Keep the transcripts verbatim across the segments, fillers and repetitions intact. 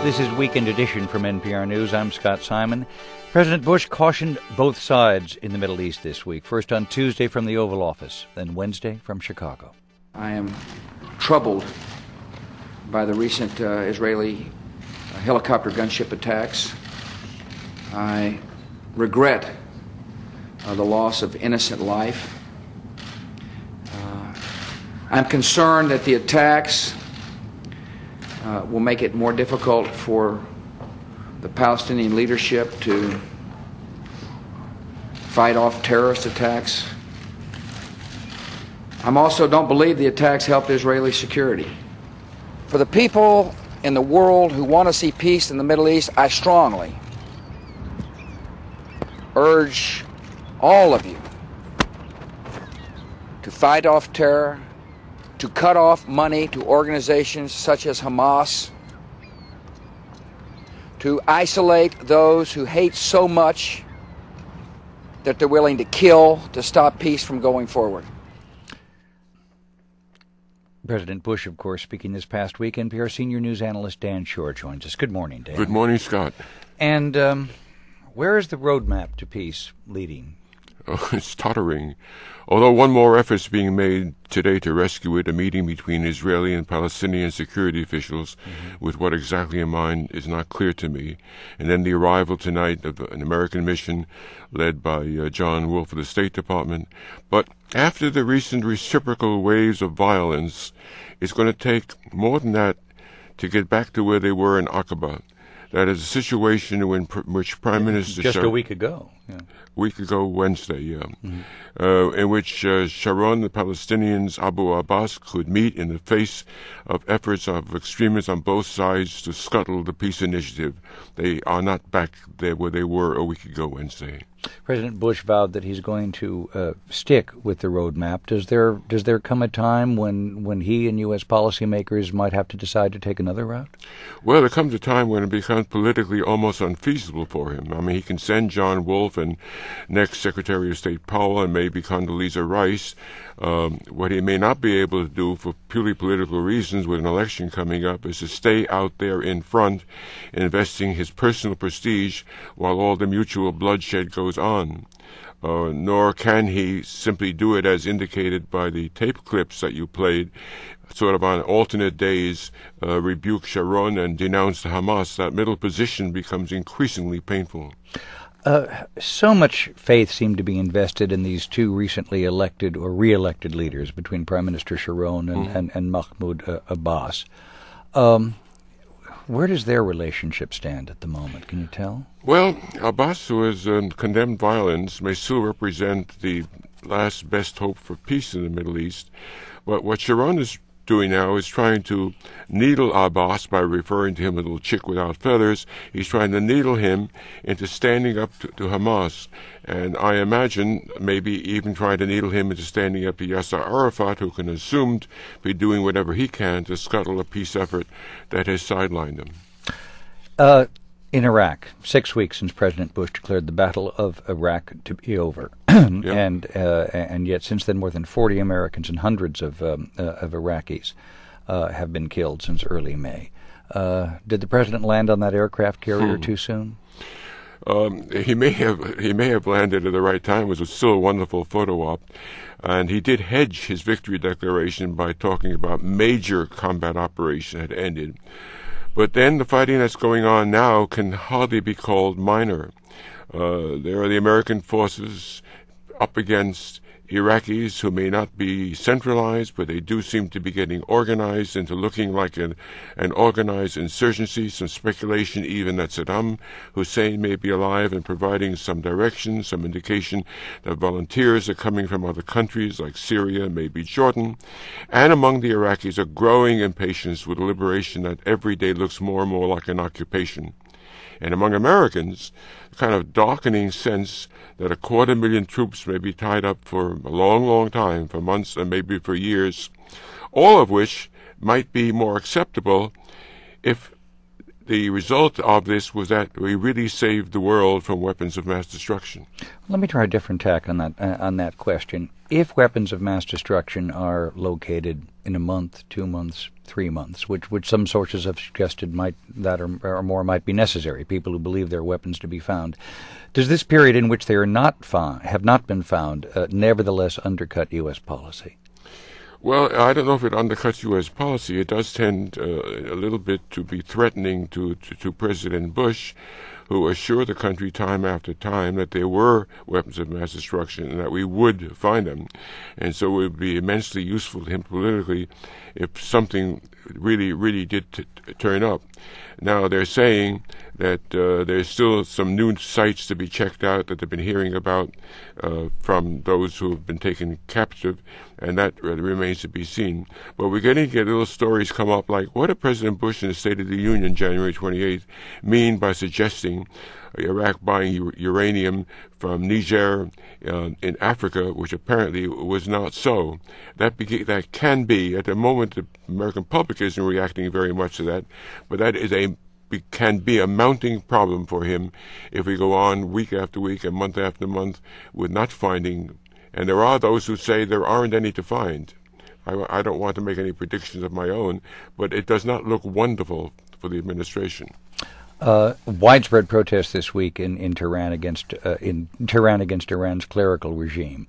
This is Weekend Edition from N P R News. I'm Scott Simon. President Bush cautioned both sides in the Middle East this week. First on Tuesday from the Oval Office, then Wednesday from Chicago. I am troubled by the recent uh, Israeli uh, helicopter gunship attacks. I regret uh, the loss of innocent life. Uh, I'm concerned that the attacks uh, will make it more difficult for the Palestinian leadership to fight off terrorist attacks. I also don't believe the attacks helped Israeli security. For the people in the world who want to see peace in the Middle East, I strongly urge all of you to fight off terror, to cut off money to organizations such as Hamas, to isolate those who hate so much that they're willing to kill to stop peace from going forward. President Bush, of course, speaking this past week. N P R senior news analyst Dan Shore joins us. Good morning, Dan. Good morning, Scott. And um, where is the roadmap to peace leading? Oh, it's tottering. Although one more effort is being made today to rescue it, a meeting between Israeli and Palestinian security officials mm-hmm. with what exactly in mind is not clear to me. And then the arrival tonight of an American mission led by uh, John Wolf of the State Department. But after the recent reciprocal waves of violence, it's going to take more than that to get back to where they were in Aqaba. That is a situation in which Prime Minister just Shar- a week ago, yeah. week ago Wednesday, yeah, mm-hmm. uh, in which uh, Sharon, the Palestinians, Abu Abbas could meet in the face of efforts of extremists on both sides to scuttle the peace initiative. They are not back there where they were a week ago Wednesday. President Bush vowed that he's going to uh, stick with the roadmap. Does there does there come a time when, when he and U S policymakers might have to decide to take another route? Well, there comes a time when it becomes politically almost unfeasible for him. I mean, he can send John Wolf and next Secretary of State Powell and maybe Condoleezza Rice. Um, what he may not be able to do for purely political reasons with an election coming up is to stay out there in front, investing his personal prestige while all the mutual bloodshed goes on. Uh, nor can he simply do it as indicated by the tape clips that you played, sort of on alternate days, uh, rebuke Sharon and denounce Hamas. That middle position becomes increasingly painful. Uh, so much faith seemed to be invested in these two recently elected or re-elected leaders between Prime Minister Sharon and, mm-hmm. and, and Mahmoud uh, Abbas. Um, where does their relationship stand at the moment? Can you tell? Well, Abbas, who has uh, condemned violence, may still represent the last best hope for peace in the Middle East. But what Sharon is doing now is trying to needle Abbas by referring to him as a little chick without feathers. He's trying to needle him into standing up to, to Hamas. And I imagine maybe even trying to needle him into standing up to Yasser Arafat, who can assumed be doing whatever he can to scuttle a peace effort that has sidelined him. Uh, in Iraq, six weeks since President Bush declared the Battle of Iraq to be over. Yep. And uh, and yet since then more than forty Americans and hundreds of um, uh, of Iraqis uh, have been killed since early May. Uh, did the president land on that aircraft carrier hmm. too soon? Um, he may have he may have landed at the right time. It was still a wonderful photo op. And he did hedge his victory declaration by talking about major combat operation had ended. But then the fighting that's going on now can hardly be called minor. Uh, there are the American forces up against Iraqis who may not be centralized, but they do seem to be getting organized into looking like an, an organized insurgency. Some speculation even that Saddam Hussein may be alive and providing some direction, some indication that volunteers are coming from other countries like Syria, maybe Jordan. And among the Iraqis, a growing impatience with liberation that every day looks more and more like an occupation. And among Americans, a kind of darkening sense that a quarter million troops may be tied up for a long, long time, for months and maybe for years, all of which might be more acceptable if the result of this was that we really saved the world from weapons of mass destruction. Let me try a different tack on that uh, on that question. If weapons of mass destruction are located in a month, two months, three months, which which some sources have suggested might that or, or more might be necessary, people who believe there are weapons to be found, does this period in which they are not found, have not been found, uh, nevertheless undercut U S policy? Well, I don't know if it undercuts U S policy. It does tend uh, a little bit to be threatening to, to, to President Bush, who assured the country time after time that there were weapons of mass destruction and that we would find them. And so it would be immensely useful to him politically if something really, really did t- t- turn up. Now, they're saying that uh, there's still some new sites to be checked out that they've been hearing about uh, from those who have been taken captive, and that uh, remains to be seen. But we're getting to get little stories come up like, what did President Bush in the State of the Union, January twenty-eighth, mean by suggesting Iraq buying u- uranium from Niger uh, in Africa, which apparently was not so? That be- that can be, at the moment, the American public isn't reacting very much to that, but that is a be, can be a mounting problem for him if we go on week after week and month after month with not finding. And there are those who say there aren't any to find. I, I don't want to make any predictions of my own, but it does not look wonderful for the administration. Uh, widespread protests this week in, in Tehran against uh, in Tehran against Iran's clerical regime.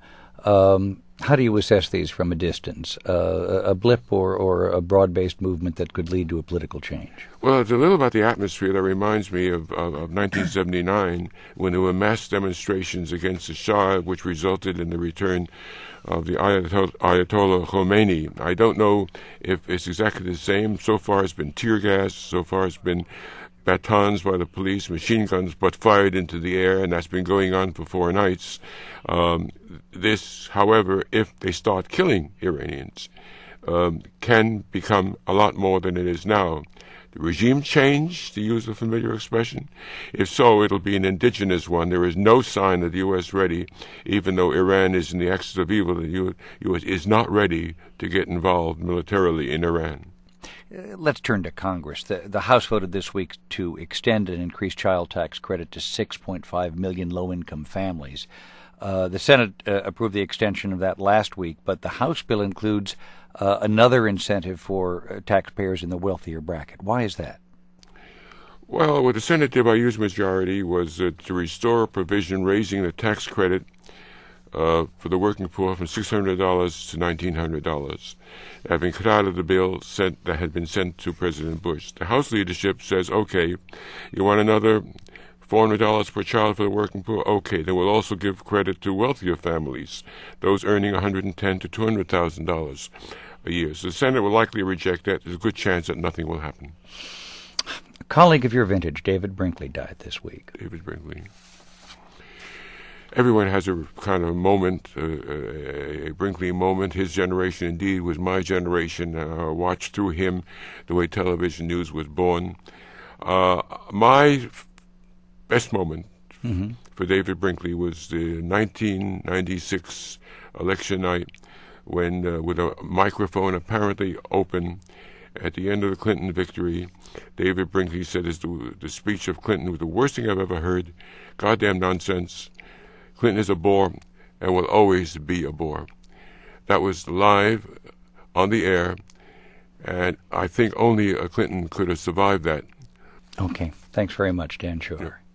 Um, how do you assess these from a distance? Uh, a blip or, or a broad-based movement that could lead to a political change? Well, it's a little about the atmosphere that reminds me of, of, of nineteen seventy-nine, when there were mass demonstrations against the Shah, which resulted in the return of the Ayatollah, Ayatollah Khomeini. I don't know if it's exactly the same. So far it's been tear gas. So far it's been batons by the police, machine guns, but fired into the air, and that's been going on for four nights. Um, this, however, if they start killing Iranians, um, can become a lot more than it is now. The regime change, to use a familiar expression? If so, it'll be an indigenous one. There is no sign that the U S ready, even though Iran is in the axis of evil, the U S is not ready to get involved militarily in Iran. Uh, let's turn to Congress. The, the House voted this week to extend and increase child tax credit to six point five million low-income families. Uh, the Senate uh, approved the extension of that last week, but the House bill includes uh, another incentive for uh, taxpayers in the wealthier bracket. Why is that? Well, what the Senate did by huge majority was uh, to restore a provision raising the tax credit Uh, for the working poor from six hundred dollars to nineteen hundred dollars, having cut out of the bill sent, that had been sent to President Bush. The House leadership says, okay, you want another four hundred dollars per child for the working poor? Okay, then we'll also give credit to wealthier families, those earning one hundred ten thousand dollars to two hundred thousand dollars a year. So the Senate will likely reject that. There's a good chance that nothing will happen. A colleague of your vintage, David Brinkley, died this week. David Brinkley. Everyone has a kind of moment, uh, a Brinkley moment. His generation, indeed, was my generation. I uh, watched through him the way television news was born. Uh, my f- best moment mm-hmm. for David Brinkley was the nineteen ninety-six election night when, uh, with a microphone apparently open, at the end of the Clinton victory, David Brinkley said his, the, the speech of Clinton was the worst thing I've ever heard. Goddamn nonsense. Clinton is a bore and will always be a bore. That was live on the air, and I think only a Clinton could have survived that. Okay. Thanks very much, Dan Schuller. Yeah.